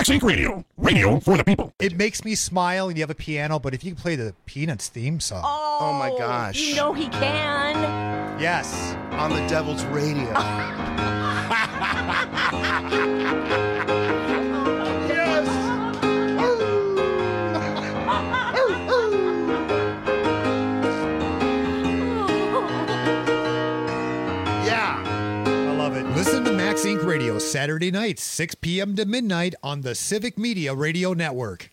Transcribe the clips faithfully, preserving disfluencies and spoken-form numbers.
Max Inc Radio. Radio for the people. It makes me smile and you have a piano, but if you can play the Peanuts theme song. Oh, Oh my gosh. You know he can. Yes. On the Devil's Radio. Listen to Max Inc Radio Saturday nights, six p.m. to midnight on the Civic Media Radio Network.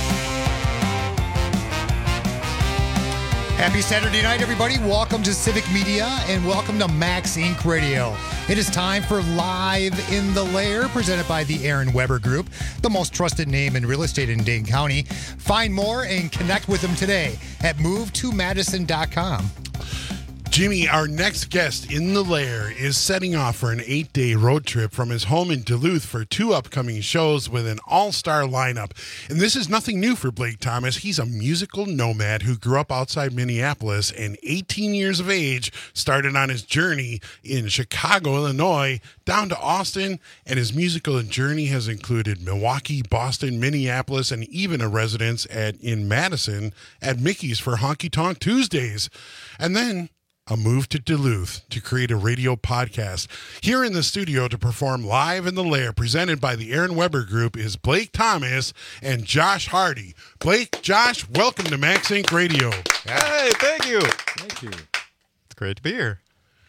Happy Saturday night, everybody. Welcome to Civic Media and welcome to Max Inc Radio. It is time for Live in the Lair, presented by the Aaron Weber Group, the most trusted name in real estate in Dane County. Find more and connect with them today at move to madison dot com. Jimmy, our next guest in the lair, is setting off for an eight-day road trip from his home in Duluth for two upcoming shows with an all-star lineup. And this is nothing new for Blake Thomas. He's a musical nomad who grew up outside Minneapolis and eighteen years of age started on his journey in Chicago, Illinois, down to Austin. And his musical journey has included Milwaukee, Boston, Minneapolis, and even a residence at in Madison at Mickey's for Honky Tonk Tuesdays. And then a move to Duluth to create a radio podcast. Here in the studio to perform Live in the Lair, presented by the Aaron Weber Group, is Blake Thomas and Josh Hardy. Blake, Josh, welcome to Max Inc Radio. Hey, thank you. Thank you. It's great to be here.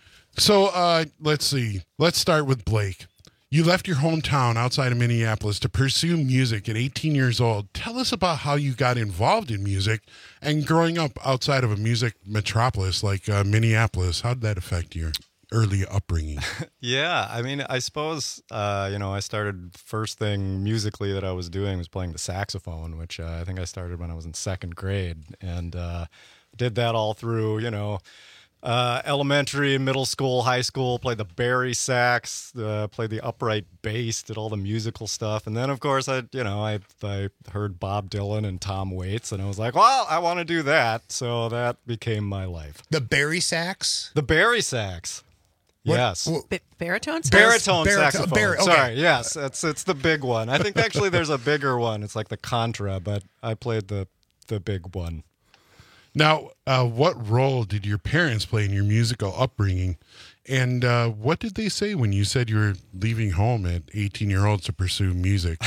So uh, let's see. Let's start with Blake. You left your hometown outside of Minneapolis to pursue music at eighteen years old. Tell us about how you got involved in music and growing up outside of a music metropolis like uh, Minneapolis. How did that affect your early upbringing? Yeah, I mean, I suppose, uh, you know, I started first thing musically that I was doing was playing the saxophone, which uh, I think I started when I was in second grade, and uh, did that all through, you know, Uh, elementary, middle school, high school, played the bari sax, uh, played the upright bass, did all the musical stuff. And then, of course, I, you know, I, I heard Bob Dylan and Tom Waits, and I was like, well, I want to do that. So that became my life. The bari sax? The bari sax. What, yes. What, B- baritone sax? Baritone Baritone, saxophone. bar- okay. Sorry, yes, it's it's the big one. I think actually there's a bigger one. It's like the contra, but I played the the big one. Now, uh, what role did your parents play in your musical upbringing? And uh, what did they say when you said you were leaving home at eighteen-year-olds to pursue music?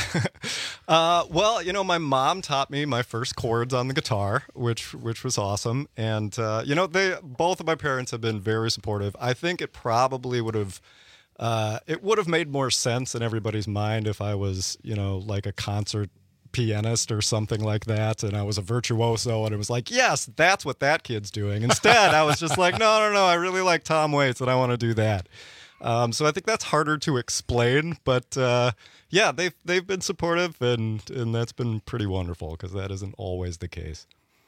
uh, well, you know, my mom taught me my first chords on the guitar, which which was awesome. And, uh, you know, they both of my parents have been very supportive. I think it probably would have uh, it would have made more sense in everybody's mind if I was, you know, like a concert pianist or something like that, and I was a virtuoso, and it was like, yes, that's what that kid's doing. Instead, I was just like, no, no, no, I really like Tom Waits, and I want to do that. Um, so I think that's harder to explain, but uh, yeah, they've they've been supportive, and and that's been pretty wonderful because that isn't always the case.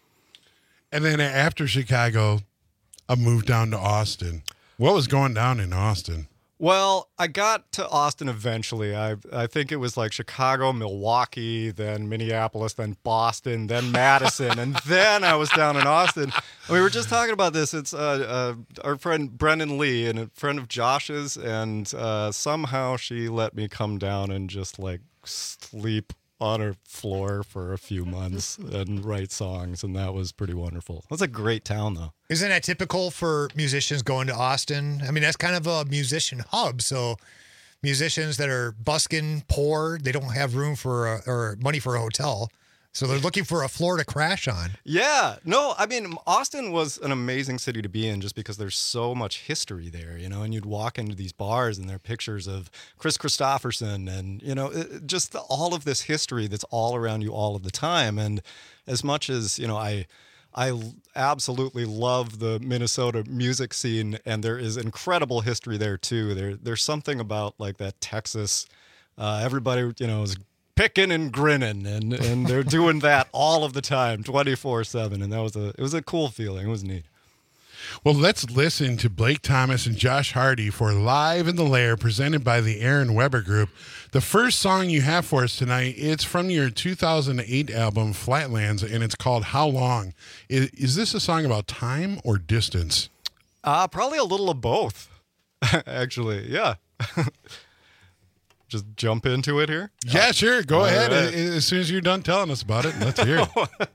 And then after Chicago, I moved down to Austin. What was going down in Austin? Well, I got to Austin eventually. I I think it was like Chicago, Milwaukee, then Minneapolis, then Boston, then Madison, and then I was down in Austin. We were just talking about this. It's uh, uh, our friend Brendan Lee and a friend of Josh's, and uh, somehow she let me come down and just like sleep on her floor for a few months and write songs, and that was pretty wonderful. That's a great town, though. Isn't that typical for musicians going to Austin? I mean, that's kind of a musician hub. So musicians that are busking, poor, they don't have room for a, or money for a hotel. So they're looking for a floor to crash on. Yeah. No, I mean, Austin was an amazing city to be in just because there's so much history there, you know, and you'd walk into these bars and there are pictures of Chris Christopherson and, you know, it, just the, all of this history that's all around you all of the time. And as much as, you know, I... I absolutely love the Minnesota music scene, and there is incredible history there too. There, there's something about like that Texas. Uh, everybody, you know, is picking and grinning, and and they're doing that all of the time, twenty-four seven. And that was a it was a cool feeling. It was neat. Well, let's listen to Blake Thomas and Josh Hardy for Live in the Lair, presented by the Aaron Weber Group. The first song you have for us tonight, it's from your two thousand eight album, Flatlands, and it's called How Long? Is, is this a song about time or distance? Uh, probably a little of both, actually. Yeah. just jump into it here? Yeah, sure. Go All ahead. right. A- As soon as you're done telling us about it, let's hear it.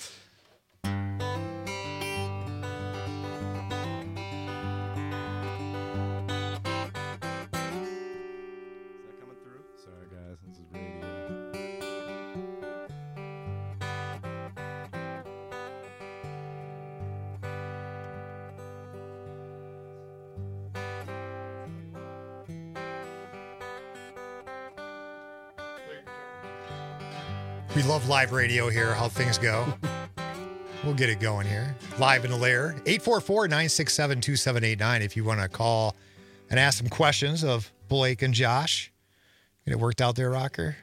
Sorry, guys. This is radio. We love live radio here, how things go. We'll get it going here. Live in the lair. eight four four, nine six seven, two seven eight nine if you want to call and ask some questions of Blake and Josh. Get it worked out there, Rocker?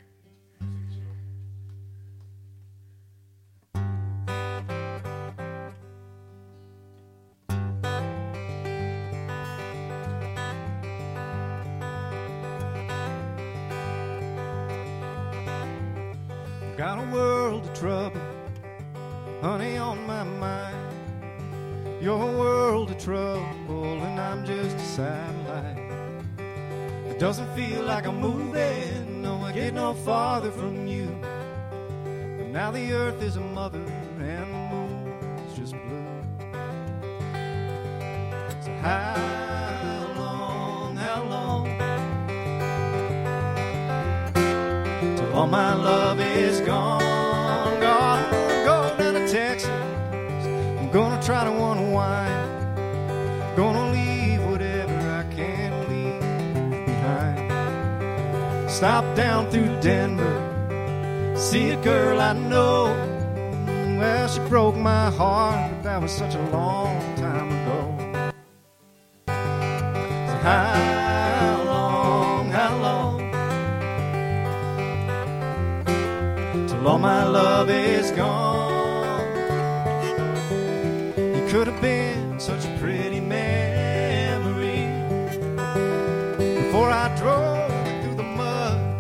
Got a world of trouble, honey, on my mind. You're a world of trouble, and I'm just a satellite. It doesn't feel like I'm moving, no, I get no farther from you. But now the earth is a mother, and the moon's just blue. So how long, how long? Till all my love is gone, gone. I'm gonna go down to Texas. I'm gonna try to unwind. Gonna leave whatever I can leave behind. Stop down through Denver. See a girl I know. Well, she broke my heart, but that was such a long time ago. So how long, how long? All my love is gone. You could have been such a pretty memory before I drove through the mud.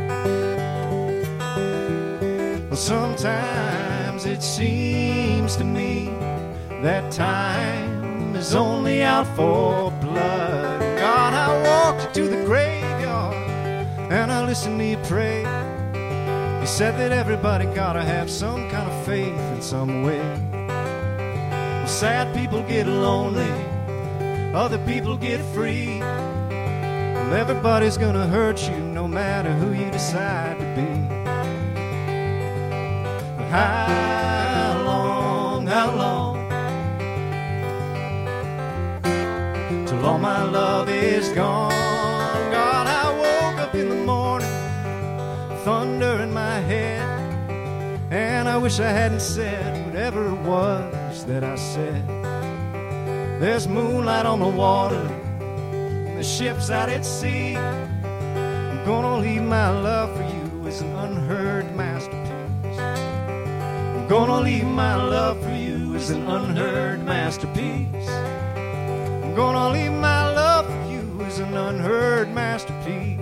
Well, sometimes it seems to me that time is only out for blood. God, I walked to the graveyard and I listened to you pray. You said that everybody gotta have some kind of faith in some way. Well, sad people get lonely, other people get free. Well, everybody's gonna hurt you no matter who you decide to be. But how long, how long? Till all my love is gone. God, I woke up in the morning, thunder in my head, and I wish I hadn't said whatever it was that I said. There's moonlight on the water, and the ship's out at sea. I'm gonna leave my love for you as an unheard masterpiece. I'm gonna leave my love for you as an unheard masterpiece. I'm gonna leave my love for you as an unheard masterpiece.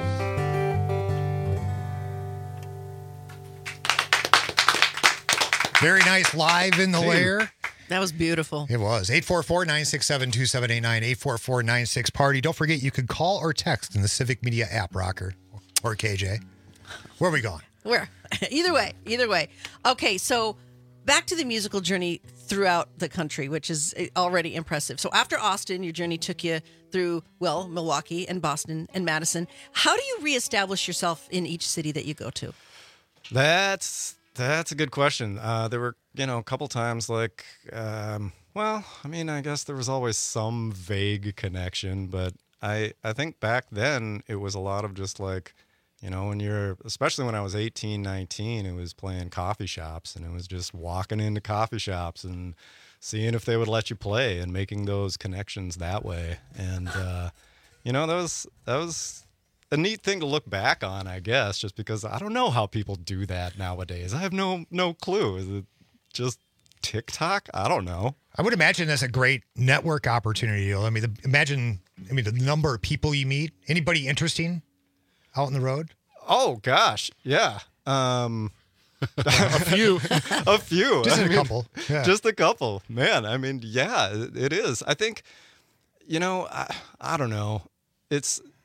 Very nice. Live in the lair. That was beautiful. It was. eight four four, nine six seven, two seven eight nine, eight four four, nine six party. Don't forget, you can call or text in the Civic Media app, Rocker, or K J. Where are we going? Where? Either way, either way. Okay, so back to the musical journey throughout the country, which is already impressive. So after Austin, your journey took you through, well, Milwaukee and Boston and Madison. How do you reestablish yourself in each city that you go to? That's that's a good question. Uh, there were, you know, a couple times like, um, well, I mean, I guess there was always some vague connection, but I I think back then it was a lot of just like, you know, when you're, especially when I was eighteen, nineteen, it was playing coffee shops, and it was just walking into coffee shops and seeing if they would let you play and making those connections that way. And, uh, you know, that was, that was a neat thing to look back on, I guess, just because I don't know how people do that nowadays. I have no, no clue. Is it just TikTok? I don't know. I would imagine that's a great network opportunity. I mean, the, imagine, I mean, the number of people you meet. Anybody interesting out on the road? Oh gosh, yeah. Um, A few. a few. Just I a mean, couple. Yeah. Just a couple. Man, I mean, yeah, it, it is. I think, you know, I, I don't know. It's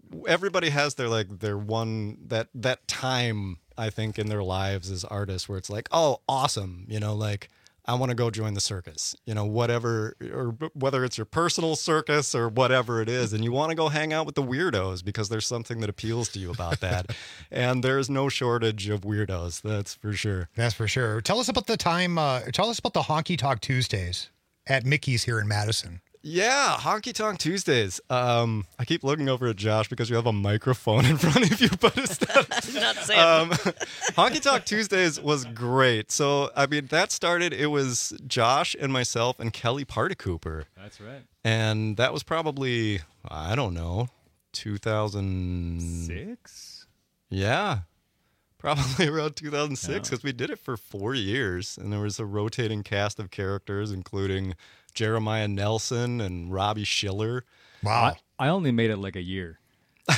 everybody has their like their one that that time I think in their lives as artists where it's like, oh, awesome, you know, like I want to go join the circus, you know, whatever, or whether it's your personal circus or whatever it is, and you want to go hang out with the weirdos because there's something that appeals to you about that, and there's no shortage of weirdos, that's for sure. That's for sure. Tell us about the time. Uh, tell us about the Honky Tonk Tuesdays at Mickey's here in Madison. Yeah, Honky Tonk Tuesdays. Um, I keep looking over at Josh because you have a microphone in front of you, but it's not. Not saying. Um, Honky Tonk Tuesdays was great. So, I mean, that started, it was Josh and myself and Kelly Party Cooper. That's right. And that was probably, I don't know, two thousand Six? Yeah, probably around two thousand six because we did it for four years. And there was a rotating cast of characters, including Jeremiah Nelson and Robbie Schiller. Wow. I, I only made it like a year. We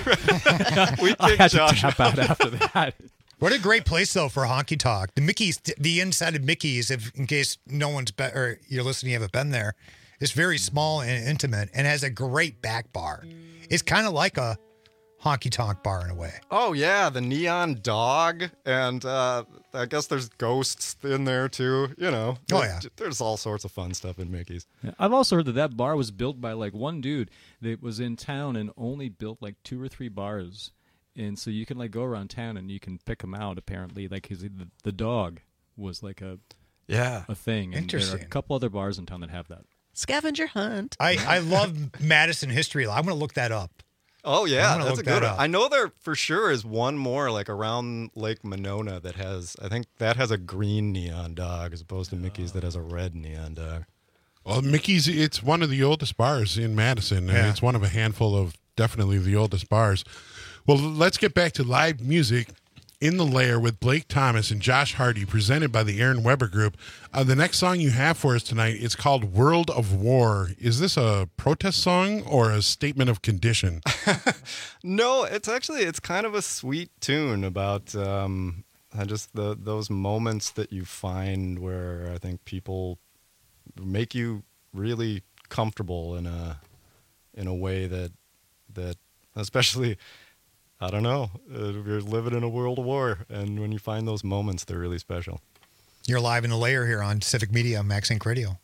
I kicked had to Josh tap out after that. What a great place, though, for Honky Tonk. The Mickey's, the inside of Mickey's, if in case no one's been, or you're listening, you haven't been there, is very small and intimate and has a great back bar. It's kind of like a Honky Tonk bar in a way. Oh, yeah, the neon dog. And uh, I guess there's ghosts in there, too. You know. Oh, yeah. There's all sorts of fun stuff in Mickey's. Yeah, I've also heard that that bar was built by like one dude that was in town and only built like two or three bars. And so you can like go around town and you can pick them out, apparently. Like his, the, the dog was like a Yeah. a thing. And there are Interesting. a couple other bars in town that have that. Scavenger hunt. I, I love Madison history. I'm going to look that up. Oh, I'm yeah, gonna that's a look good that one. up. I know there for sure is one more like around Lake Monona that has, I think that has a green neon dog as opposed to Mickey's that has a red neon dog. Well, Mickey's, it's one of the oldest bars in Madison, and Yeah. it's one of a handful of definitely the oldest bars. Well, let's get back to live music in the Lair with Blake Thomas and Josh Hardy, presented by the Aaron Weber Group. Uh, the next song you have for us tonight is called World of War. Is this a protest song or a statement of condition? No, it's actually, it's kind of a sweet tune about um, I just the those moments that you find where I think people make you really comfortable in a in a way that that especially I don't know uh, you're living in a world of war, and when you find those moments, they're really special. You're live in the Lair here on Civic Media, Max Inc Radio.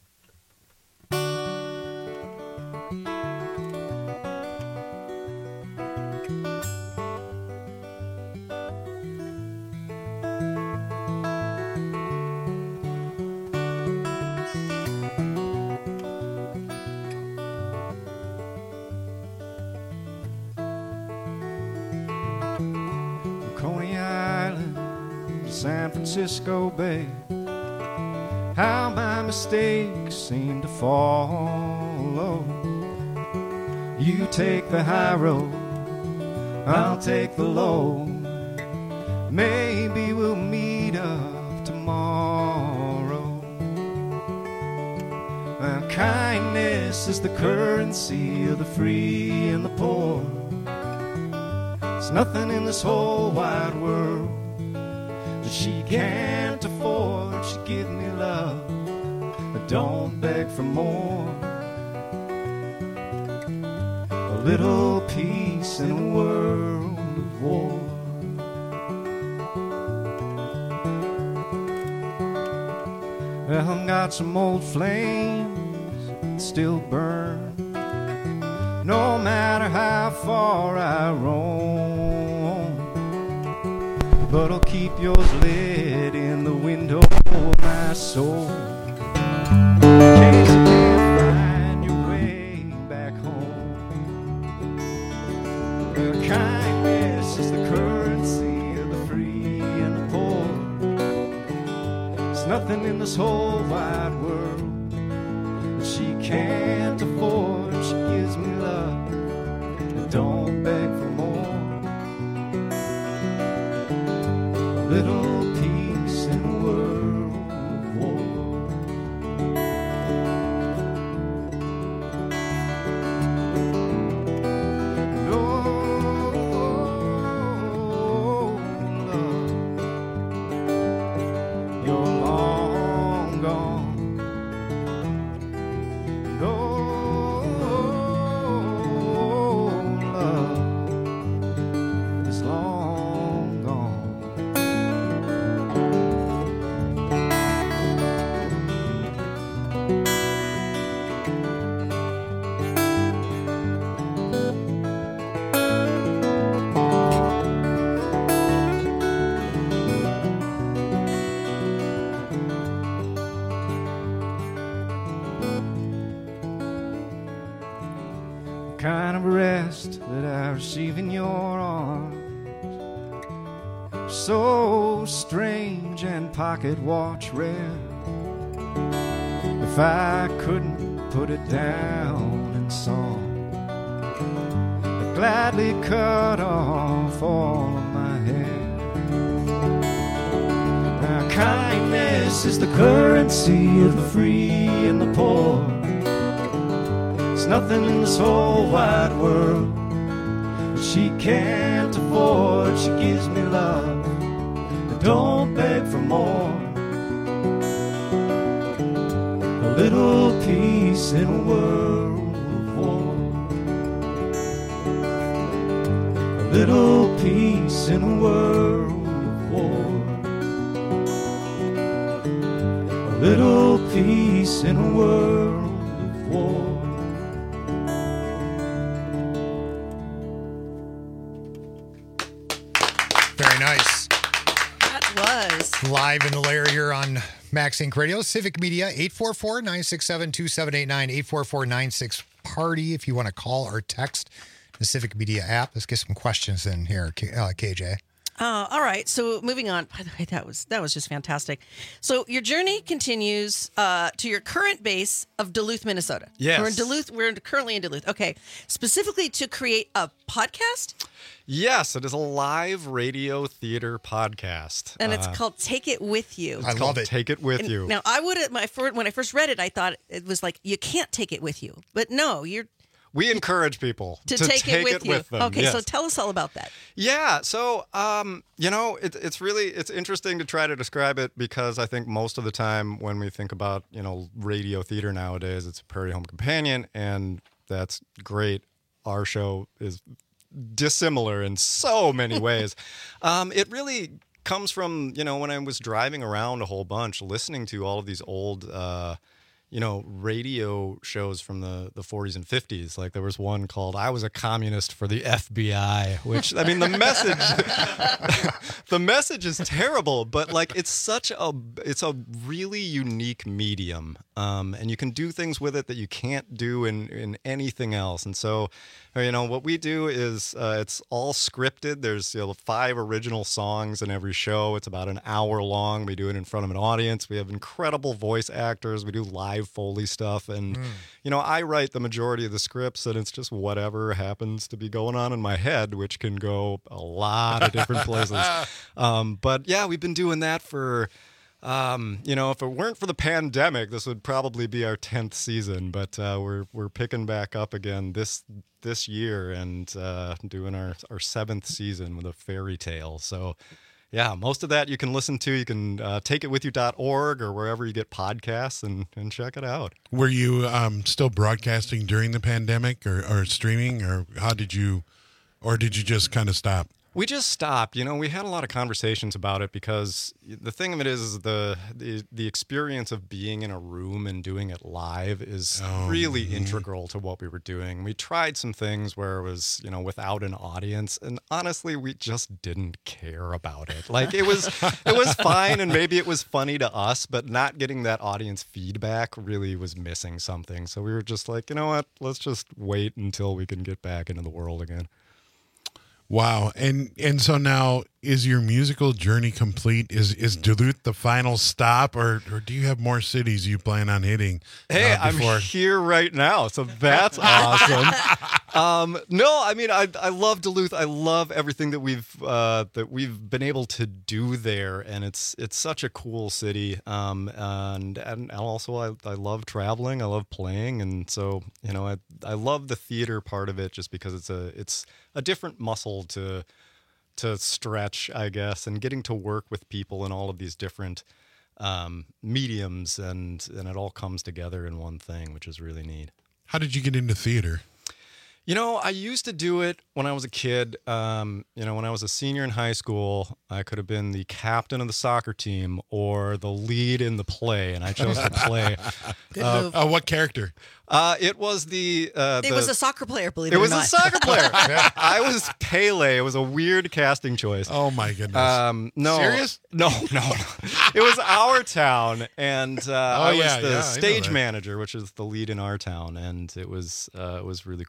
Coney Island, San Francisco Bay. How my mistakes seem to follow. You take the high road, I'll take the low. Maybe we'll meet up tomorrow. Well, kindness is the currency of the free and the poor. There's nothing in this whole wide world that she can't afford. She give me love, but don't beg for more. A little peace in a world of war. Well, I've got some old flames that still burn. No matter how far I roam, but I'll keep yours lit in the window of my soul, in case you can't find your way back home. Well, kindness is the currency of the free and the poor. There's nothing in this whole wide world that she can't afford. She gives me love, and don't beg for more. A little peace in a world of war. And oh, love, you're long gone. And oh, love, kind of rest that I receive in your arms. So strange and pocket watch red. If I couldn't put it down in song, I'd gladly cut off all of my hair. Now kindness is the currency of the free and the poor. There's nothing in this whole wide world that she can't afford. She gives me love, but don't beg for more. A little peace in a world of war. A little peace in a world of war. A little peace in a world of war. Very nice. That was. Live in the lair here on Max Inc Radio, Civic Media, eight four four, nine six seven, two seven eight nine, eight four four, nine six, party if you want to call or text the Civic Media app. Let's get some questions in here, K- uh, K J. Uh, all right. So moving on. By the way, that was that was just fantastic. So your journey continues uh, to your current base of Duluth, Minnesota. Yes. We're in Duluth. We're currently in Duluth. Okay. Specifically to create a podcast, Yes, it is a live radio theater podcast. and it's Uh, called "Take It With You." I it's love called it. Take It With And You. Now, I would my fir- when I first read it, I thought it was like you can't take it with you, but no, you're We encourage people to, to, take, it with you. them. Okay, yes. so tell us all about that. Yeah, so um, you know, it, it's really it's interesting to try to describe it because I think most of the time when we think about you know radio theater nowadays, it's Prairie Home Companion, and that's great. Our show is dissimilar in so many ways. um, it really comes from you know when I was driving around a whole bunch, listening to all of these old. Uh, you know, radio shows from the, the forties and fifties. Like there was one called I Was a Communist for the F B I, which, I mean, the message, the message is terrible, but like it's such a, it's a really unique medium. Um, and you can do things with it that you can't do in, in anything else. And so, you know, what we do is uh, it's all scripted. There's you know, five original songs in every show. It's about an hour long. We do it in front of an audience. We have incredible voice actors. We do live Foley stuff. And, you know, I write the majority of the scripts, and it's just whatever happens to be going on in my head, which can go a lot of different places. Um, but yeah, we've been doing that for. Um, you know, if it weren't for the pandemic, this would probably be our tenth season. But uh, we're we're picking back up again this this year and uh, doing our our seventh season with a fairy tale. So, yeah, most of that you can listen to. You can uh, take it with you dot org or wherever you get podcasts and, and check it out. Were you um, still broadcasting during the pandemic or, or streaming, or how did you, or did you just kind of stop? We just stopped. You know, we had a lot of conversations about it because the thing of it is, is the, the the experience of being in a room and doing it live is Oh, really mhm. integral to what we were doing. We tried some things where it was, you know, without an audience, and honestly, we just didn't care about it. Like it was it was fine, and maybe it was funny to us, but not getting that audience feedback really was missing something. So we were just like, you know what? Let's just wait until we can get back into the world again. Wow. And and so now, is your musical journey complete? Is is Duluth the final stop, or or do you have more cities you plan on hitting? Hey, uh, before? I'm here right now, so that's awesome. um, no, I mean, I I love Duluth. I love everything that we've uh, that we've been able to do there, and it's it's such a cool city. Um, and and also I I love traveling. I love playing, and so you know, I I love the theater part of it just because it's a it's a different muscle to. to stretch, I guess, and getting to work with people in all of these different um, mediums, and and it all comes together in one thing, which is really neat. How did you get into theater? You know, I used to do it when I was a kid. Um, you know, when I was a senior in high school, I could have been the captain of the soccer team or the lead in the play, and I chose to play. Good Uh, move. Uh, what character? Uh, it was the. Uh, It the, was a soccer player, believe it, It was or a not. soccer player. I was Pele. It was a weird casting choice. Oh my goodness. Um, no, Serious? No, no, no. It was our town, and uh, Oh, I was yeah, the yeah, I know stage that. manager, which is the lead in our town, and it was uh, it was really cool.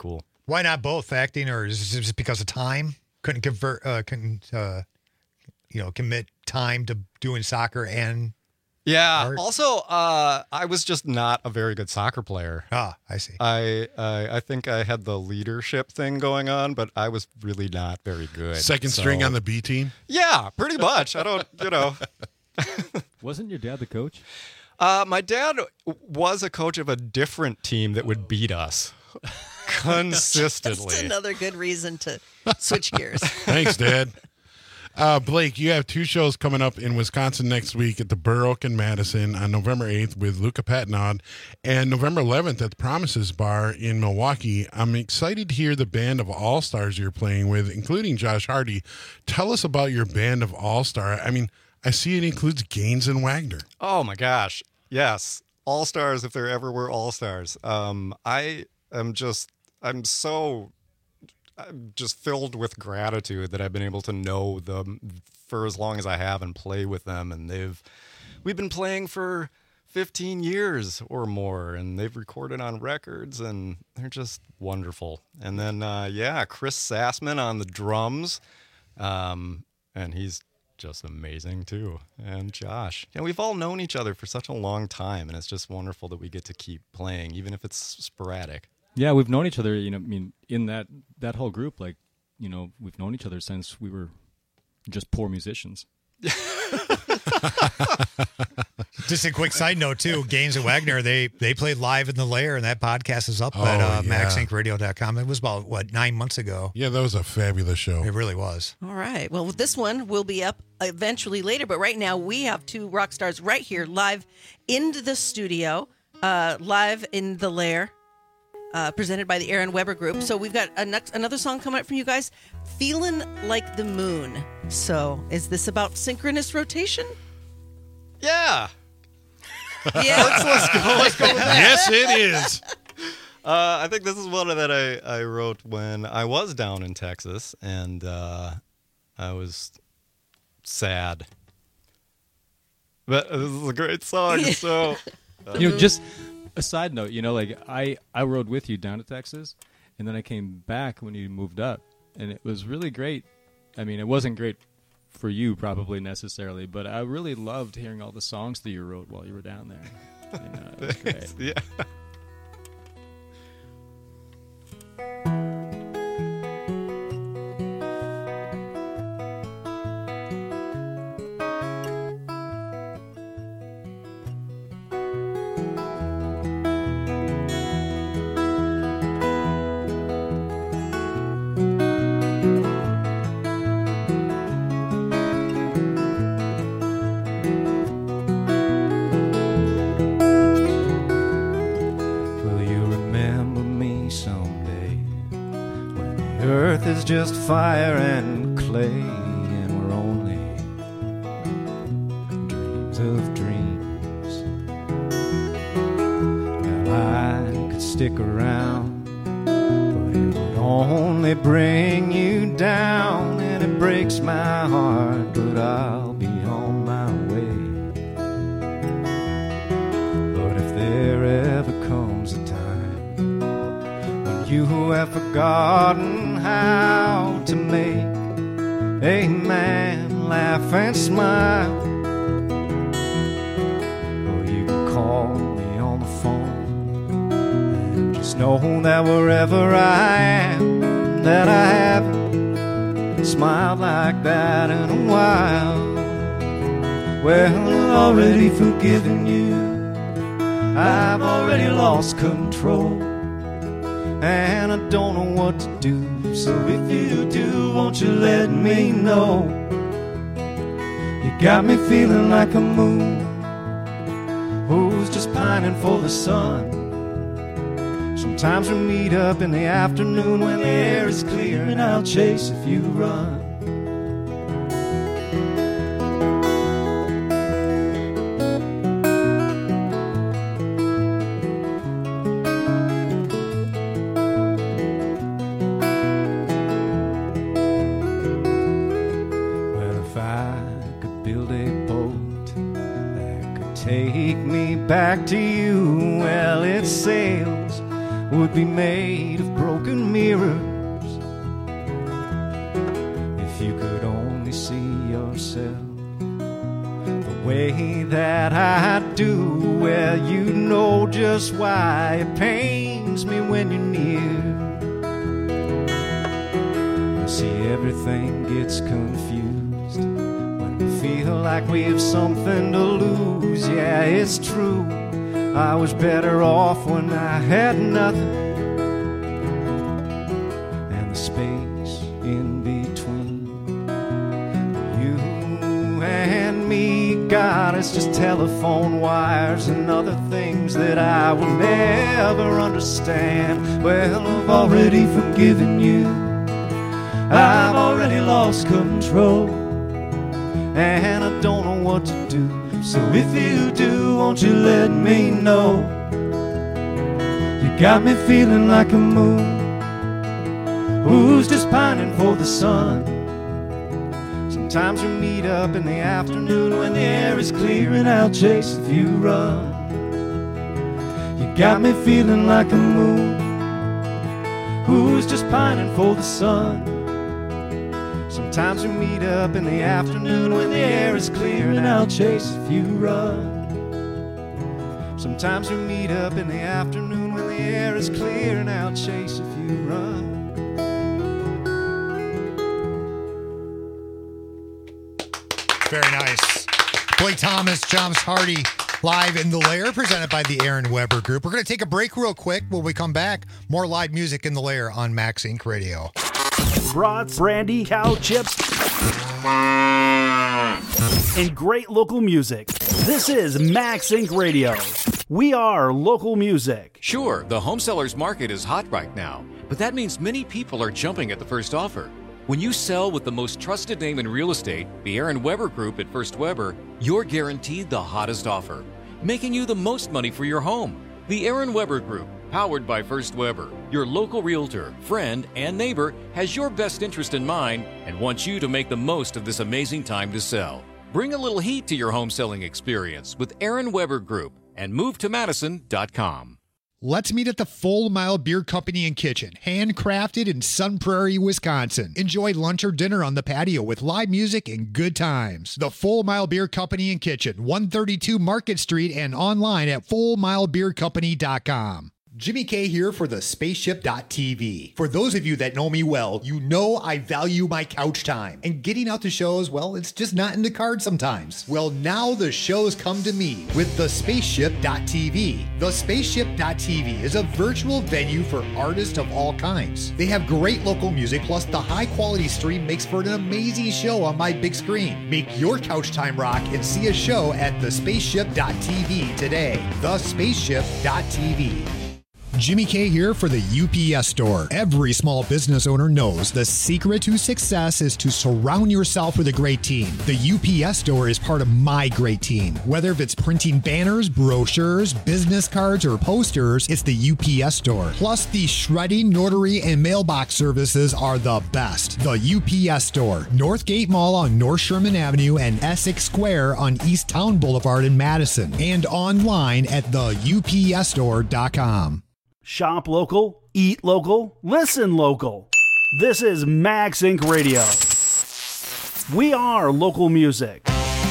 Why not both, acting, or is it just because of time? Couldn't convert, uh, couldn't, uh, you know, commit time to doing soccer and Yeah. art? Also, uh, I was just not a very good soccer player. Ah, I see. I, I I think I had the leadership thing going on, but I was really not very good. Second So- string on the B team. Yeah, pretty much. I don't, you know. Wasn't your dad the coach? Uh, my dad was a coach of a different team that would beat us consistently. That's another good reason to switch gears. Thanks, Dad. Uh, Blake, you have two shows coming up in Wisconsin next week at the Burr Oak in Madison on November eighth with Luca Patnaud and November eleventh at the Promises Bar in Milwaukee. I'm excited to hear the band of all-stars you're playing with, including Josh Hardy. Tell us about your band of all-star. I mean, I see it includes Gaines and Wagner. Oh my gosh. Yes. All stars if there ever were all stars. Um, I am just, I'm so, I'm just filled with gratitude that I've been able to know them for as long as I have and play with them. And they've, we've been playing for fifteen years or more, and they've recorded on records, and they're just wonderful. And then, uh, yeah, Chris Sassman on the drums. Um, and he's just amazing too. And Josh, yeah, we've all known each other for such a long time, and it's just wonderful that we get to keep playing, even if it's sporadic. Yeah, we've known each other, you know, I mean, in that, that whole group, like, you know, we've known each other since we were just poor musicians. Just a quick side note, too. Gaines and Wagner, they they played live in the Lair, and that podcast is up Oh, at uh, yeah. max inc radio dot com. It was about, what, nine months ago? Yeah, that was a fabulous show. It really was. All right. Well, this one will be up eventually later, but right now we have two rock stars right here live in the studio, uh, live in the Lair, uh, presented by the Aaron Weber Group. So we've got a next, another song coming up from you guys, Feeling Like the Moon. So is this about synchronous rotation? Yeah. Yeah. let's, let's go. Let's go with that. Yes, it is. Uh, I think this is one that I, I wrote when I was down in Texas, and uh, I was sad. But this is a great song. So You know, just a side note, you know, like I, I rode with you down to Texas, and then I came back when you moved up, and it was really great. I mean, it wasn't great for you probably necessarily, but I really loved hearing all the songs that you wrote while you were down there. You know, it was great. yeah. Will you remember me someday when the earth is just fire and clay and we're only dreams of dreams? Well, I could stick around, but it would only bring you down, and it breaks my heart, but I'll be on my way. But if there ever comes a time when you have forgotten how to make a man laugh and smile, well, you can call me on the phone and just know that wherever I am, that I haven't smiled like that in a while. Well, I've already forgiven you, I've already lost control, and I don't know what to do. So if you do, won't you let me know? You got me feeling like a moon who's just pining for the sun. Sometimes we meet up in the afternoon when the air is clear, and I'll chase if you run. Well, if I could build a boat that could take me back to you, well, it sails would be made of broken mirrors if you could only see yourself the way that I do. Well, you know just why it pains me when you're near. You see, everything gets confused when we feel like we have something to lose. Yeah, it's true, I was better off when I had nothing, and the space in between you and me, God, it's just telephone wires and other things that I will never understand. Well, I've already forgiven you, I've already lost control, and I don't know what to do. So if you do, won't you let me know? You got me feeling like a moon who's just pining for the sun. Sometimes we meet up in the afternoon when the air is clear and I'll chase if you run. You got me feeling like a moon who's just pining for the sun. Sometimes we meet up in the afternoon when the air is clear and I'll chase if you run. Sometimes we meet up in the afternoon when the air is clear and I'll chase if you run. Very nice. Blake Thomas, James Hardy, live in the Lair, presented by the Aaron Weber Group. We're going to take a break real quick. When we come back, more live music in the Lair on Max Inc Radio. Brats, brandy, cow chips, and great local music. This is Max Inc Radio. We are local music. Sure, the home sellers market is hot right now, but that means many people are jumping at the first offer. When you sell with the most trusted name in real estate, the Aaron Weber Group at First Weber, you're guaranteed the hottest offer, making you the most money for your home. The Aaron Weber Group, powered by First Weber, your local realtor, friend, and neighbor, has your best interest in mind and wants you to make the most of this amazing time to sell. Bring a little heat to your home selling experience with Aaron Weber Group and move to madison dot com. Let's meet at the Full Mile Beer Company and Kitchen, handcrafted in Sun Prairie, Wisconsin. Enjoy lunch or dinner on the patio with live music and good times. The Full Mile Beer Company and Kitchen, one thirty-two Market Street, and online at full mile beer company dot com. Jimmy K here for the spaceship dot t v. For those of you that know me well, you know I value my couch time. And getting out to shows, well, it's just not in the cards sometimes. Well, now the shows come to me with the spaceship dot t v. The spaceship dot t v is a virtual venue for artists of all kinds. They have great local music, plus the high quality stream makes for an amazing show on my big screen. Make your couch time rock and see a show at the spaceship dot t v today. the spaceship dot t v. Jimmy K here for the U P S Store. Every small business owner knows the secret to success is to surround yourself with a great team. The U P S Store is part of my great team. Whether it's printing banners, brochures, business cards, or posters, it's the U P S Store. Plus, the shredding, notary, and mailbox services are the best. The U P S Store, Northgate Mall on North Sherman Avenue and Essex Square on East Town Boulevard in Madison, and online at the U P S store dot com. Shop local, eat local, listen local. This is Max Inc Radio. We are local music.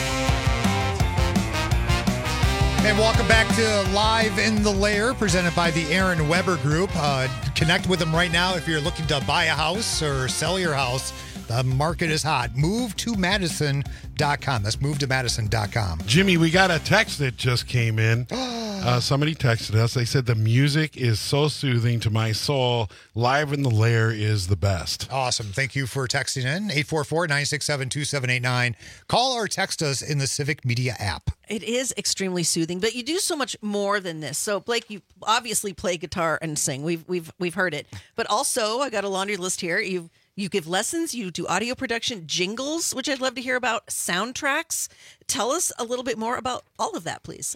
And welcome back to Live in the Lair, presented by the Aaron Weber Group. Uh, connect with them right now if you're looking to buy a house or sell your house. The market is hot. move to madison dot com. That's move to madison dot com. Jimmy, we got a text that just came in. Uh, somebody texted us. They said the music is so soothing to my soul. Live in the Lair is the best. Awesome. Thank you for texting in. eight four four, nine six seven, two seven eight nine. Call or text us in the Civic Media app. It is extremely soothing, but you do so much more than this. So, Blake, you obviously play guitar and sing. We've we've we've heard it. But also, I got a laundry list here. You you give lessons, you do audio production, jingles, which I'd love to hear about, soundtracks. Tell us a little bit more about all of that, please.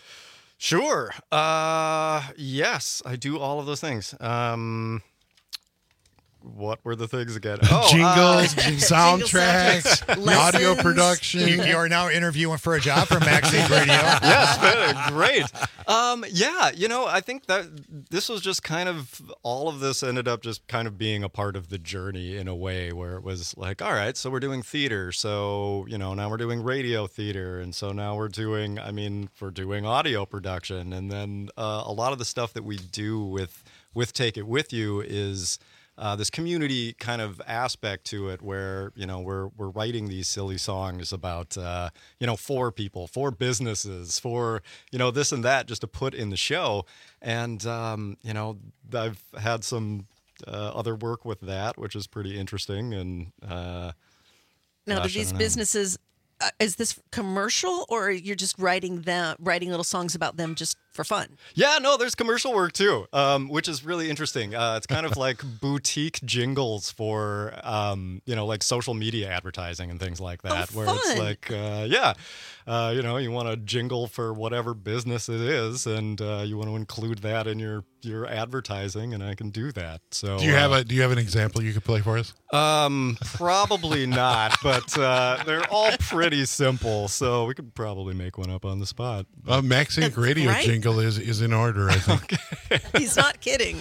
Sure. Uh, yes, I do all of those things. Um, what were the things again? Oh, Jingles, uh, soundtracks, audio Lessons. production. You, you are now interviewing for a job for Max Inc Radio. Yes, man, great. Um, yeah, you know, I think that this was just kind of all of this ended up just kind of being a part of the journey in a way where it was like, all right, so we're doing theater, so you know now we're doing radio theater, and so now we're doing, I mean, we're doing audio production, and then uh, a lot of the stuff that we do with with Take It With You is. Uh, this community kind of aspect to it where, you know, we're we're writing these silly songs about, uh, you know, for people, for businesses, for, you know, this and that just to put in the show. And, um, you know, I've had some uh, other work with that, which is pretty interesting. And uh, Now, gosh, do I these don't know. businesses, uh, is this commercial or you're just writing them, writing little songs about them just for fun? Yeah, no, there's commercial work too, um, which is really interesting. Uh, it's kind of like boutique jingles for, um, you know, like social media advertising and things like that, Oh, where it's fun. like, uh, yeah, uh, you know, you want a jingle for whatever business it is, and uh, you want to include that in your your advertising, and I can do that. So, Do you have uh, a Do you have an example you could play for us? Um, probably not, but uh, they're all pretty simple, so we could probably make one up on the spot. Uh, Max Inc That's Radio right. jingle is is in order, I think. He's not kidding.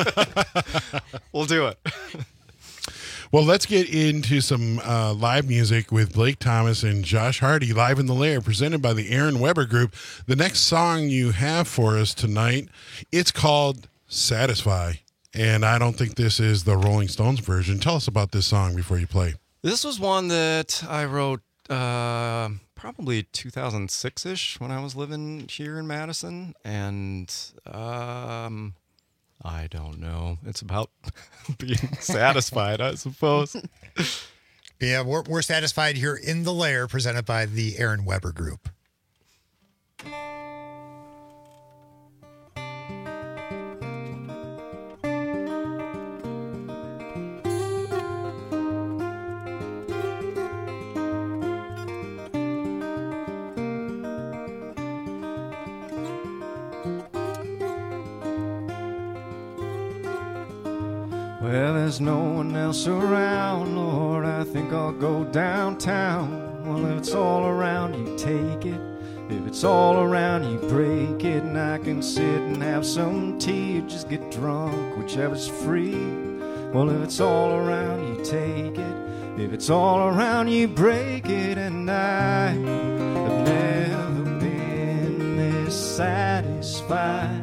We'll do it. Well, let's get into some uh, live music with Blake Thomas and Josh Hardy, Live in the Lair, presented by the Aaron Weber Group. The next song you have for us tonight, it's called Satisfy, and I don't think this is the Rolling Stones version. Tell us about this song before you play. This was one that I wrote uh, probably two thousand six-ish when I was living here in Madison, and um, I don't know. It's about being satisfied, I suppose. Yeah, we're, we're satisfied here in the Lair, presented by the Aaron Weber Group. Well, there's no one else around, Lord, I think I'll go downtown. Well, if it's all around, you take it. If it's all around, you break it. And I can sit and have some tea or just get drunk, whichever's free. Well, if it's all around, you take it. If it's all around, you break it. And I have never been this satisfied.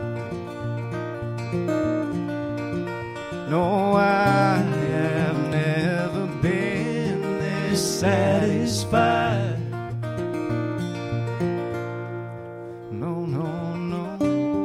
No, I have never been this satisfied. No, no, no.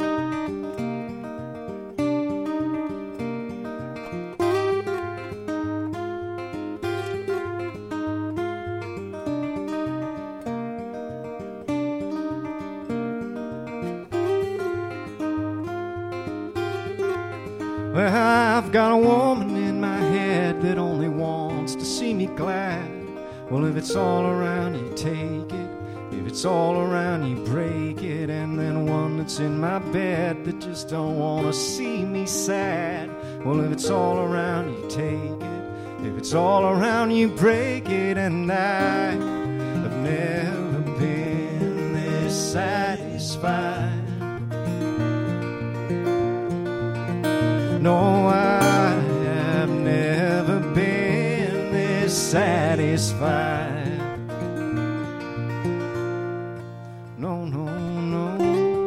Well, I've got a woman in my head that only wants to see me glad. Well, if it's all around, you take it. If it's all around, you break it. And then one that's in my bed that just don't want to see me sad. Well, if it's all around, you take it. If it's all around, you break it. And I have never been this satisfied. No, I have never been this satisfied. No, no, no.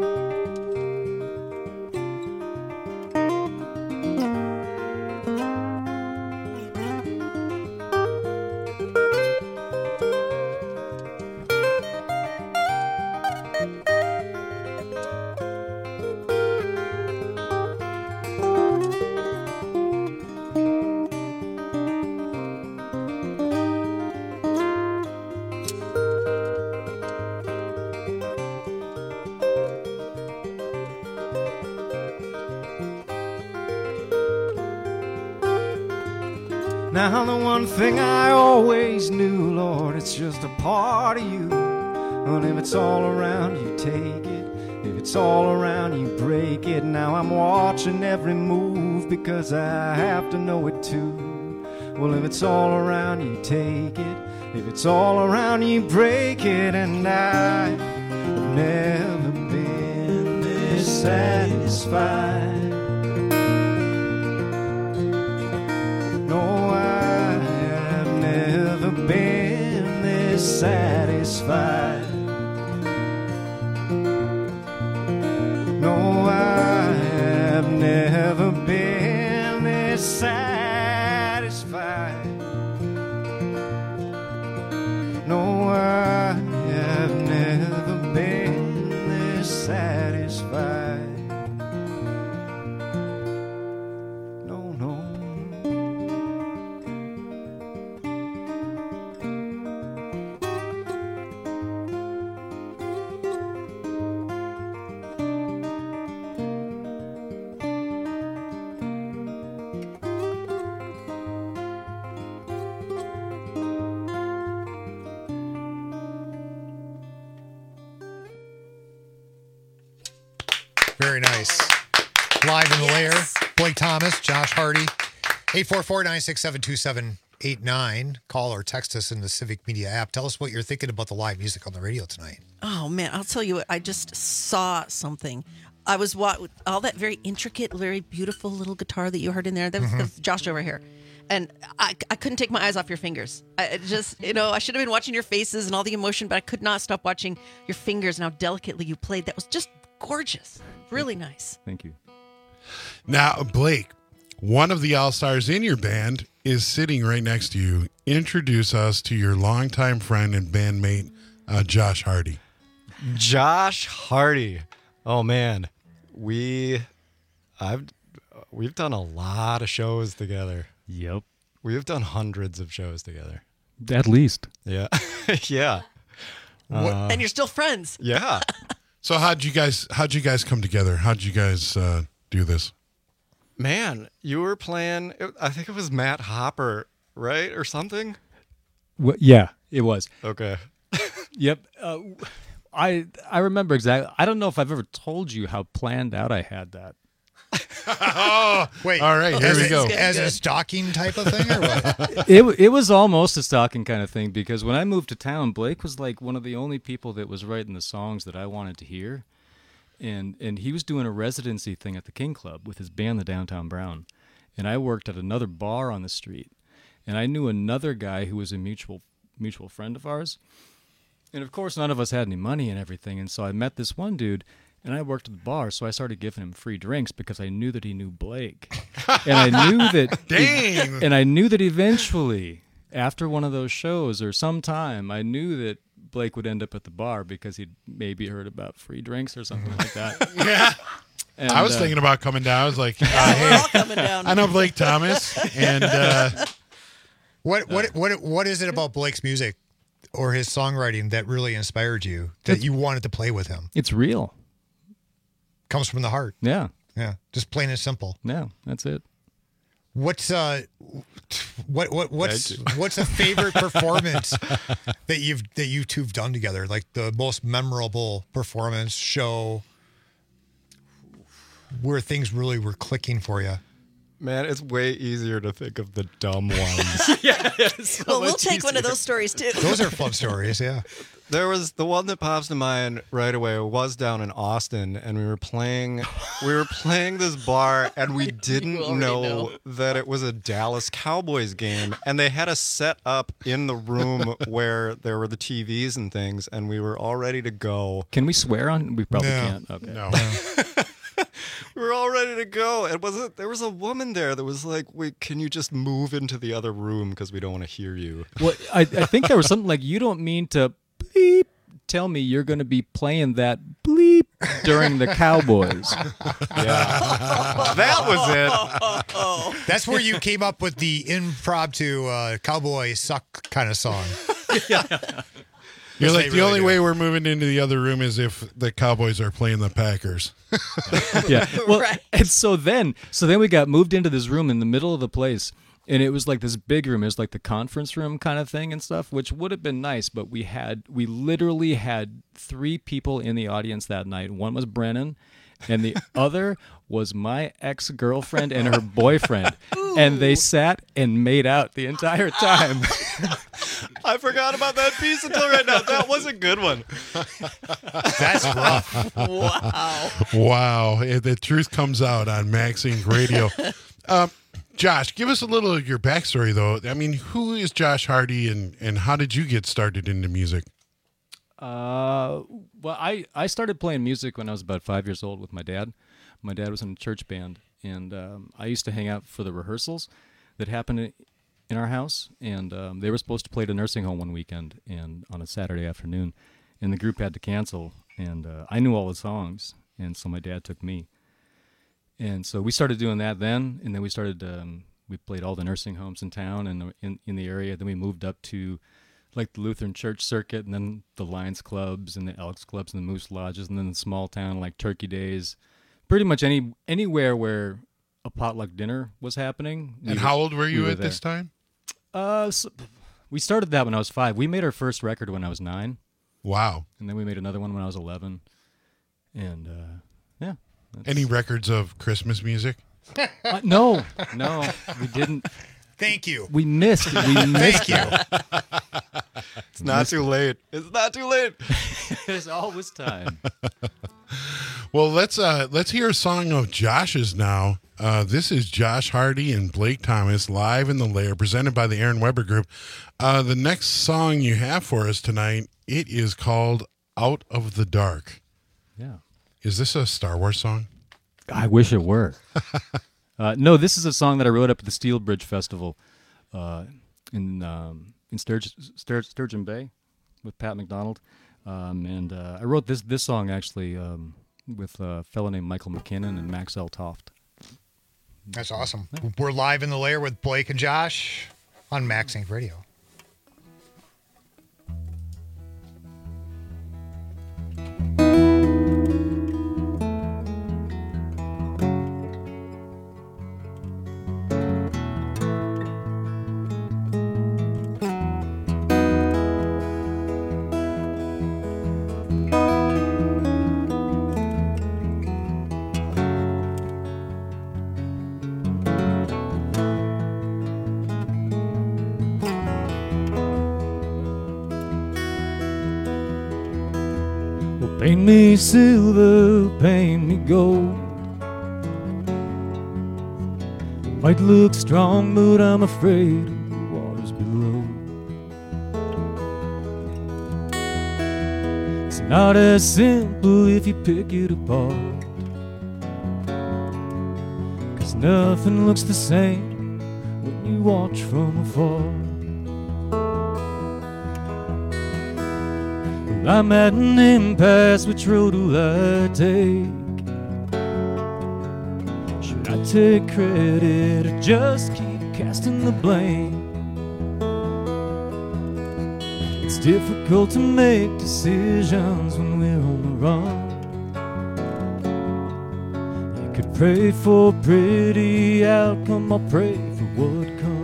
Now the one thing I always knew, Lord, it's just a part of you. Well, if it's all around, you take it. If it's all around you, break it. Now I'm watching every move because I have to know it too. Well, if it's all around you, take it. If it's all around you, break it. And I've never been this satisfied. No, I have never been this satisfied. No, I have never been this satisfied. No, I have never been this satisfied. No, no. Very nice. Live in the lair. Blake Thomas, Josh Hardy. eight four four, nine six seven, two seven eight nine. Call or text us in the Civic Media app. Tell us what you're thinking about the live music on the radio tonight. Oh man, I'll tell you what. I just saw something. I was what all that very intricate, very beautiful little guitar that you heard in there. That was, Mm-hmm. that was Josh over here, and I, I couldn't take my eyes off your fingers. I it just, you know, I should have been watching your faces and all the emotion, but I could not stop watching your fingers and how delicately you played. That was just gorgeous, really nice. Thank you. Now, Blake, one of the all-stars in your band is sitting right next to you. Introduce us to your longtime friend and bandmate, uh, Josh Hardy. Josh Hardy. Oh man, we, I've, we've done a lot of shows together. Yep. We've done hundreds of shows together. At least. Yeah, yeah, uh, And you're still friends. yeah. So how'd you guys how'd you guys come together? How'd you guys uh, do this? Man, you were playing. I think it was Matt Hopper, right, or something. Well, yeah, it was. Okay. Yep. Uh, I I remember exactly. I don't know if I've ever told you how planned out I had that. Oh, Wait. all right, here as we a, go. As a stalking type of thing or what? It it was almost a stalking kind of thing because when I moved to town, Blake was like one of the only people that was writing the songs that I wanted to hear, and and he was doing a residency thing at the King Club with his band, the Downtown Brown, and I worked at another bar on the street, and I knew another guy who was a mutual mutual friend of ours, and of course none of us had any money and everything, and so I met this one dude. And I worked at the bar, so I started giving him free drinks because I knew that he knew Blake. And I knew that Dang. and I knew that eventually, after one of those shows or sometime, I knew that Blake would end up at the bar because he'd maybe heard about free drinks or something like that. Yeah. And, I was uh, thinking about coming down. I was like, uh, We're all hey, coming down. I know Blake Thomas, and uh, What what what what is it about Blake's music or his songwriting that really inspired you that you wanted to play with him? It's real. Comes from the heart. Yeah. Yeah, just plain and simple. Yeah, that's it. What's uh, what what what's what's a favorite performance that you've that you two've done together? Like the most memorable performance show where things really were clicking for you. Man, it's way easier to think of the dumb ones. Yeah. So Well, we'll take one of those stories too. Those are fun stories. Yeah. There was the one that pops to mind right away was down in Austin, and we were playing we were playing this bar, and we didn't already know, know. that it was a Dallas Cowboys game, and they had us set up in the room where there were the T Vs and things, and we were all ready to go. Can we swear on? We probably No. can't. Okay. no. We were all ready to go, and was it there was a woman there that was like, "Wait, can you just move into the other room because we don't want to hear you?" Well, I, I think there was something like, you don't mean to bleep tell me you're going to be playing that bleep during the Cowboys. Yeah, that was it. That's where you came up with the impromptu uh, cowboy suck kind of song. You're Yes, like, they the really only do. way we're moving into the other room is if the Cowboys are playing the Packers. Yeah. Well, Right. and so then, so then we got moved into this room in the middle of the place, And it was like this big room. It was like the conference room kind of thing and stuff, which would have been nice. But we had, we literally had three people in the audience that night. One was Brennan, and the other was my ex-girlfriend and her boyfriend. And they sat and made out the entire time. I forgot about that piece until right now. That was a good one. That's rough. Wow. Wow. Eh, The truth comes out on Max Inc Radio. Um, Josh, give us a little of your backstory, though. I mean, who is Josh Hardy, and, and how did you get started into music? Uh, well, I, I started playing music when I was about five years old with my dad. My dad was in a church band, and um, I used to hang out for the rehearsals that happened in, in our house. And um, they were supposed to play at a nursing home one weekend and on a Saturday afternoon, and the group had to cancel. And uh, I knew all the songs, and so my dad took me. And so we started doing that then, and then we started, um, we played all the nursing homes in town and in, in the area. Then we moved up to like the Lutheran Church Circuit, and then the Lions Clubs and the Elks Clubs and the Moose Lodges, and then the small town like Turkey Days. Pretty much any anywhere where a potluck dinner was happening. And we how were- old were we you were at this there. time? Uh, so we started that when I was five. We made our first record when I was nine. Wow. And then we made another one when I was eleven. And uh, yeah. that's- Any records of Christmas music? Uh, no, no, we didn't. Thank you. We missed. We missed Thank you. It's not too late. It's not too late. There's always time. Well, let's uh, let's hear a song of Josh's now. Uh, this is Josh Hardy and Blake Thomas live in the Lair, presented by the Aaron Weber Group. Uh, the next song you have for us tonight, it is called "Out of the Dark." Yeah. Is this a Star Wars song? I wish it were. uh, no, this is a song that I wrote up at the Steel Bridge Festival uh, in um, in Sturg- Stur- Sturgeon Bay with Pat McDonald, um, and uh, I wrote this this song actually um, with a fellow named Michael McKinnon and Max L. Toft. That's awesome. We're live in the Lair with Blake and Josh on Max Inc Radio. Paint me silver, paint me gold. Might look strong, but I'm afraid of the waters below. It's not as simple if you pick it apart, 'cause nothing looks the same when you watch from afar. I'm at an impasse, which road will I take? Should I take credit or just keep casting the blame? It's difficult to make decisions when we're on the run. You could pray for a pretty outcome, I'll pray for what comes.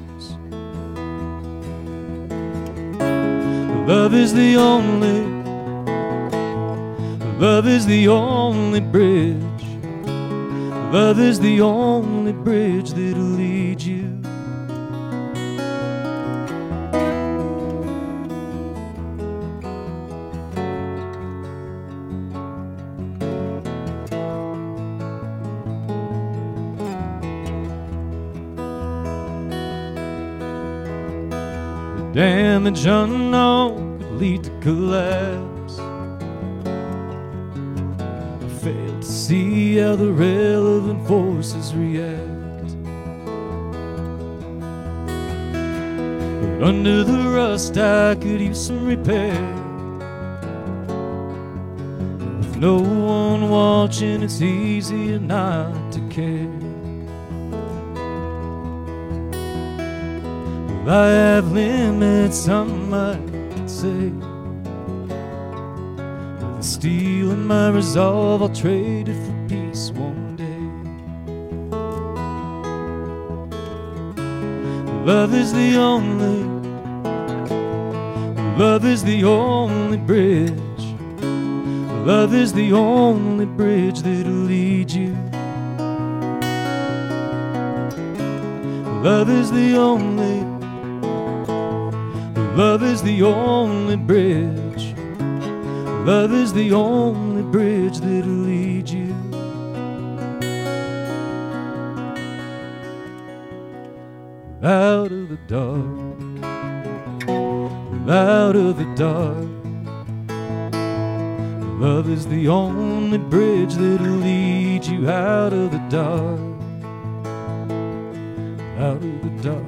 Love is the only, love is the only bridge. Love is the only bridge that'll lead you. The damage unknown could lead to collapse. I fail to see how the relevant forces react. But under the rust I could use some repair. With no one watching, it's easier not to care. I have limits, some might say. With the steel in my resolve, I'll trade it for peace one day. Love is the only, love is the only bridge. Love is the only bridge that'll lead you. Love is the only, love is the only bridge. Love is the only bridge that'll lead you. Out of the dark, out of the dark. Love is the only bridge that'll lead you out of the dark, out of the dark.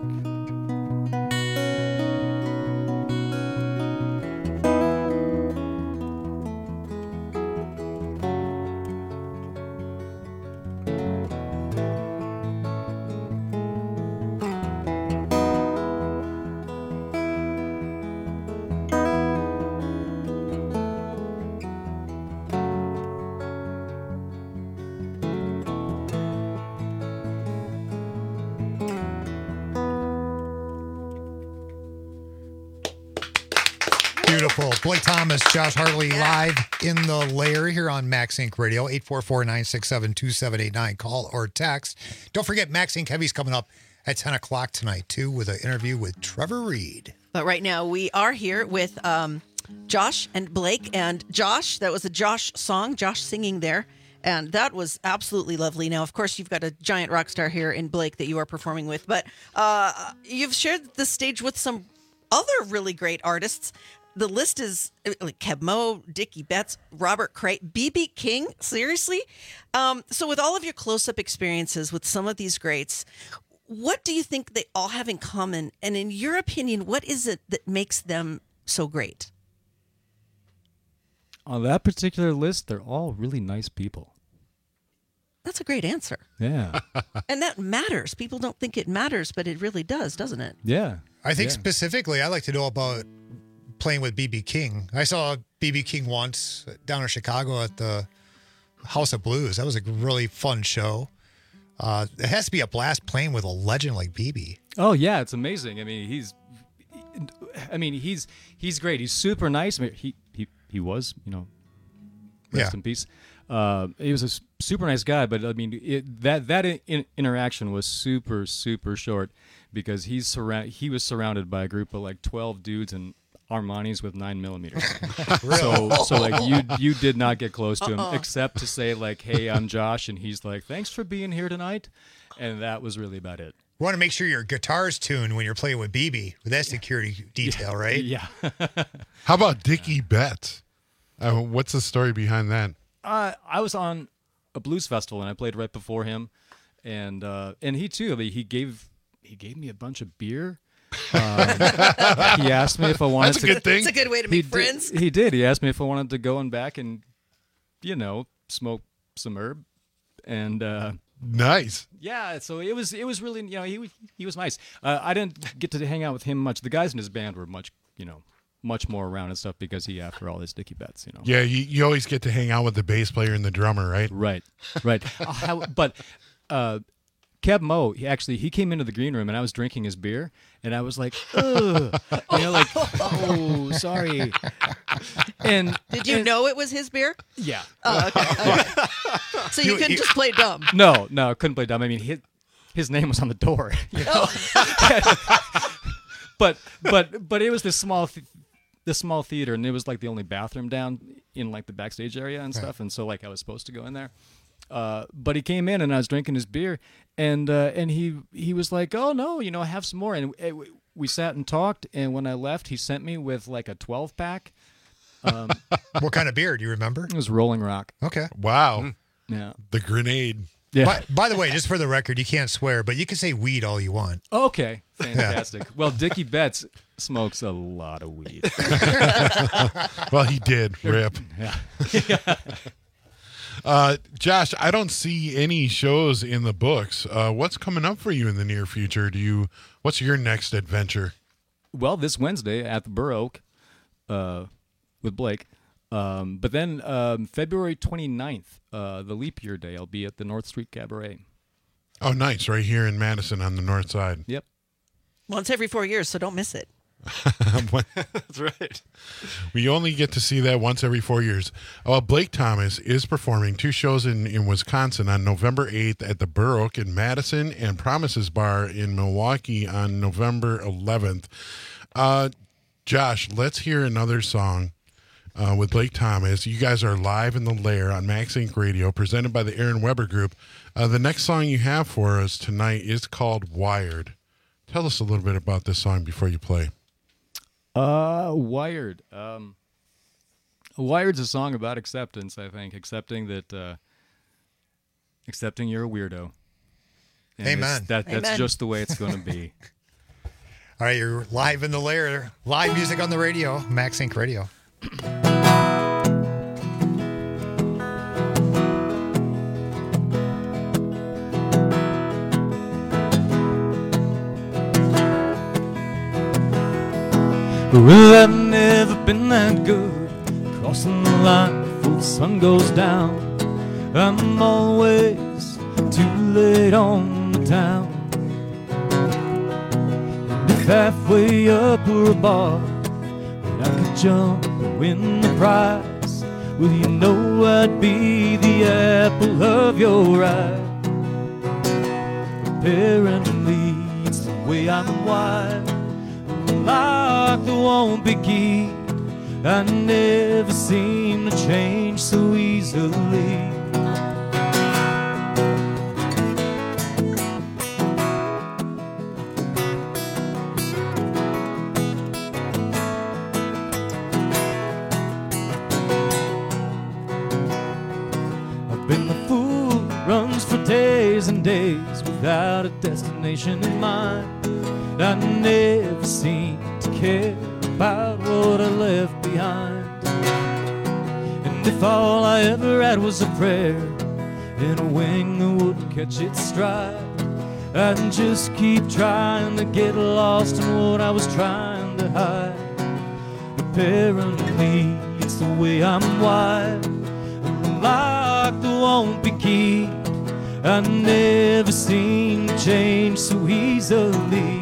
Beautiful. Blake Thomas, Josh Hartley, live in the lair here on Max Inc Radio, eight four four, nine six seven, two seven eight nine. Call or text. Don't forget, Max Inc Heavy's coming up at ten o'clock tonight, too, with an interview with Trevor Reed. But right now, we are here with um, Josh and Blake. And Josh, that was a Josh song, Josh singing there. And that was absolutely lovely. Now, of course, you've got a giant rock star here in Blake that you are performing with. But uh, you've shared the stage with some other really great artists. The list is like Keb Mo, Dickie Betts, Robert Cray, B B King. Seriously? Um, so with all of your close-up experiences with some of these greats, what do you think they all have in common? And in your opinion, what is it that makes them so great? On that particular list, they're all really nice people. That's a great answer. Yeah. And that matters. People don't think it matters, but it really does, doesn't it? Yeah. I think Yeah. specifically, I'd like to know about playing with B B King. I saw B B King once down in Chicago at the House of Blues. That was a really fun show. Uh, it has to be a blast playing with a legend like B B. Oh yeah, it's amazing. I mean, he's, I mean, he's he's great. He's super nice. I mean, he he he was, you know, rest Yeah. in peace. Uh, he was a s- super nice guy, but I mean, it, that that in, interaction was super super short because he's surround he was surrounded by a group of like twelve dudes and Armani's with nine millimeters. So, so like you, you did not get close to him Uh-uh. except to say like, "Hey, I'm Josh," and he's like, "Thanks for being here tonight," and that was really about it. You want to make sure your guitar's tuned when you're playing with B B with that security detail, right? Yeah. How about Dickie Betts? Uh, what's the story behind that? Uh, I was on a blues festival and I played right before him, and uh, and he too. I mean, he gave he gave me a bunch of beer. Um, he asked me if I wanted That's a to. good thing. It's a good way to He make did, friends. he did. He asked me if I wanted to go and back and, you know, smoke some herb, and uh, Nice. yeah. So it was it was really, you know, he was- he was nice. Uh, I didn't get to hang out with him much. The guys in his band were much, you know, much more around and stuff because he, after all, is Dickie Betts, you know. Yeah, you, you always get to hang out with the bass player and the drummer, right? Right, right. Uh, how, but uh, Keb Mo, he actually, he came into the green room and I was drinking his beer and I was like, ugh, you know, like, oh, sorry. And Did you and- know it was his beer? Yeah. Oh, okay. okay. So you, You- couldn't you- just play dumb. No, no, couldn't play dumb. I mean, his, his name was on the door. You know? but but but it was this small th- this small theater, and it was like the only bathroom down in like the backstage area and stuff. And so like I was supposed to go in there. Uh, but he came in and I was drinking his beer, and uh, and he he was like, "Oh no, you know, have some more." And uh, we sat and talked. And when I left, he sent me with like a twelve pack. Um, What kind of beer? Do you remember? it was Rolling Rock. Okay. Wow. Yeah. The grenade. Yeah. By, by the way, just for the record, you can't swear, but you can say weed all you want. Okay, fantastic. Well, Dickie Betts smokes a lot of weed. Well, he did. Rip. Yeah. Uh, Josh, I don't see any shows in the books. Uh, what's coming up for you in the near future? Do you? What's your next adventure? Well, this Wednesday at the Burr Oak uh, with Blake. Um, but then um, February twenty-ninth, uh, the leap year day, I'll be at the North Street Cabaret. Oh, nice. Right here in Madison on the north side. Yep. Once every four years, so don't miss it. That's right. We only get to see that once every four years. Uh, Blake Thomas is performing two shows in, in Wisconsin on November eighth at the Burr Oak in Madison and Promises Bar in Milwaukee on November eleventh. Uh, Josh, let's hear another song uh, with Blake Thomas. You guys are live in the Lair on Max Inc Radio, presented by the Aaron Weber Group. Uh, the next song you have for us tonight is called Wired. Tell us a little bit about this song before you play. Uh, Wired. Um, Wired's a song about acceptance, I think. Accepting that, uh, accepting you're a weirdo. And Amen. it's- That, that's Amen. just the way it's going to be. All right, you're live in the Lair. Live music on the radio, Max Inc Radio. Well, I've never been that good crossing the line before the sun goes down. I'm always too late on the town. And if halfway up were a bar and I could jump and win the prize, well, you know I'd be the apple of your eye. Apparently it's the way I'm wired, lock that won't be keyed. I never seem to change so easily. I've been the fool who runs for days and days without a destination in mind. I never seem to care about what I left behind. And if all I ever had was a prayer and a wing that wouldn't catch its stride, I'd just keep trying to get lost in what I was trying to hide. Apparently it's the way I'm wired, a lock that won't be keyed. I never seem to change so easily.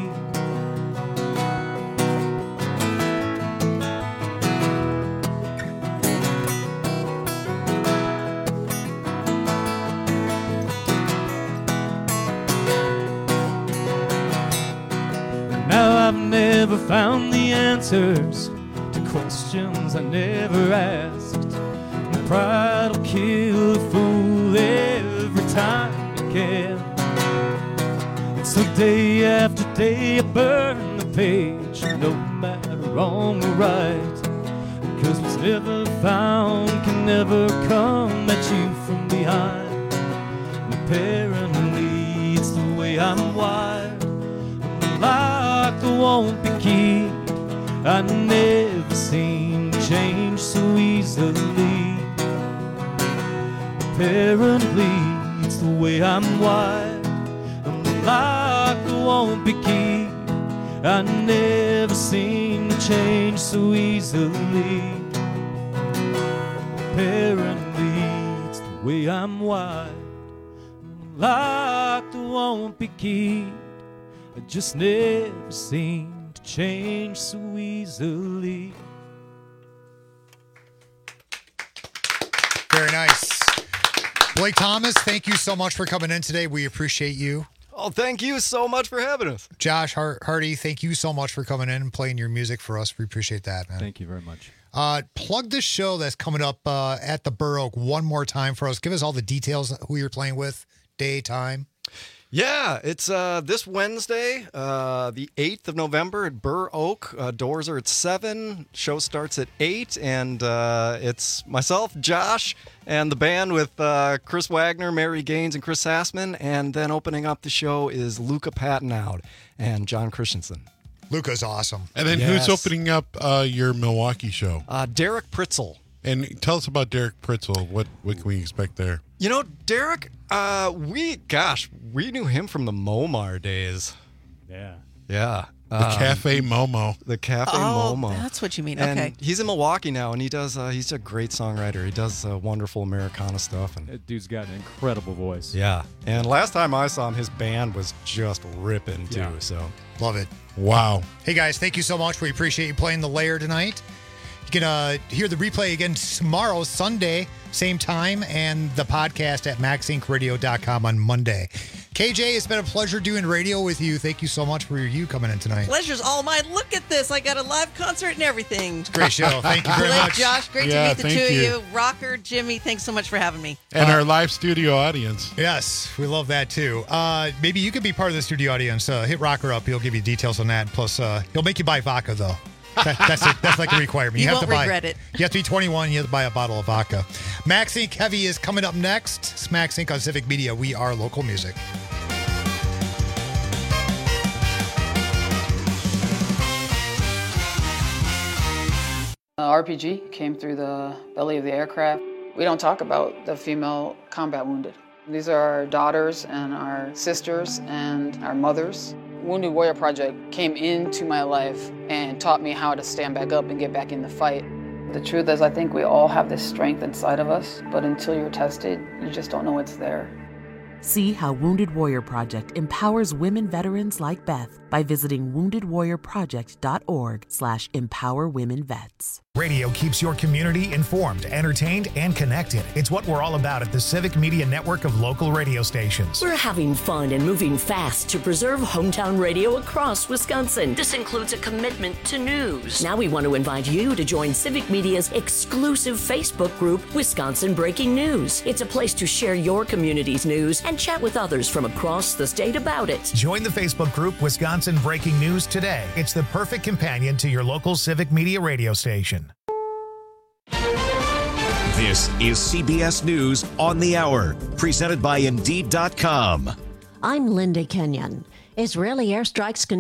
Now I've never found the answers to questions I never asked. And pride'll kill a fool every time it can. And so day after day I burn the page, no matter wrong or right. Because what's never found can never come at you from behind. And apparently it's the way I'm wired, lock that won't be keyed. I never seem to change so easily. Apparently it's the way I'm wired, a lock that won't be keyed. I never seem to change so easily. Apparently it's the way I'm wired, a lock that won't be keyed. I just never seem to change so easily. Very nice. Blake Thomas, thank you so much for coming in today. We appreciate you. Oh, thank you so much for having us. Josh Hart- Hardy, thank you so much for coming in and playing your music for us. We appreciate that, man. Thank you very much. Uh, plug this show that's coming up uh, at the Burr Oak one more time for us. Give us all the details, who you're playing with, day, time. Yeah, it's uh, this Wednesday, uh, the eighth of November at Burr Oak. Uh, doors are at seven. Show starts at eight. And uh, it's myself, Josh, and the band with uh, Chris Wagner, Mary Gaines, and Chris Sassman. And then opening up the show is Luca Patnaud and John Christensen. Luca's awesome. And then Yes. who's opening up uh, your Milwaukee show? Uh, Derek Pritzel. And tell us about Derek Pritzel. What what can we expect there? You know, Derek, uh, we, gosh, we knew him from the Momar days. Yeah. Yeah. The Cafe Momo. The Cafe Oh, Momo. that's what you mean. And Okay. he's in Milwaukee now, and he does. Uh, he's a great songwriter. He does uh, wonderful Americana stuff. And That dude's got an incredible voice. yeah. And last time I saw him, his band was just ripping too. Yeah. So Love it. Wow. Hey guys, thank you so much. We appreciate you playing the Lair tonight. You can uh, hear the replay again tomorrow, Sunday, same time, and the podcast at max inc radio dot com on Monday. K J, it's been a pleasure doing radio with you. Thank you so much for you coming in tonight. Pleasure's all mine. Look at this. I got a live concert and everything. Great show. Thank you very Blake, much. Josh, great Yeah, to meet the thank two you. of you. Rocker, Jimmy, thanks so much for having me. And our live studio audience. Yes, we love that too. Uh, maybe you could be part of the studio audience. Uh, hit Rocker up. He'll give you details on that. Plus, uh, he'll make you buy vodka, though. That, that's, a, that's like a requirement. You have won't to buy, regret it. You have to be twenty-one. You have to buy a bottle of vodka. Max Inc Heavy is coming up next. It's Max Inc on Civic Media. We are local music. Uh, R P G came through the belly of the aircraft. We don't talk about the female combat wounded. These are our daughters and our sisters and our mothers. Wounded Warrior Project came into my life and taught me how to stand back up and get back in the fight. The truth is, I think we all have this strength inside of us, but until you're tested, you just don't know it's there. See how Wounded Warrior Project empowers women veterans like Beth by visiting wounded warrior project dot org slash empower women vets. Radio keeps your community informed, entertained, and connected. It's what we're all about at the Civic Media Network of local radio stations. We're having fun and moving fast to preserve hometown radio across Wisconsin. This includes a commitment to news. Now we want to invite you to join Civic Media's exclusive Facebook group, Wisconsin Breaking News. It's a place to share your community's news and chat with others from across the state about it. Join the Facebook group Wisconsin Breaking News today. It's the perfect companion to your local Civic Media radio station. This is C B S News on the Hour, presented by Indeed dot com. I'm Linda Kenyon. Israeli airstrikes continue.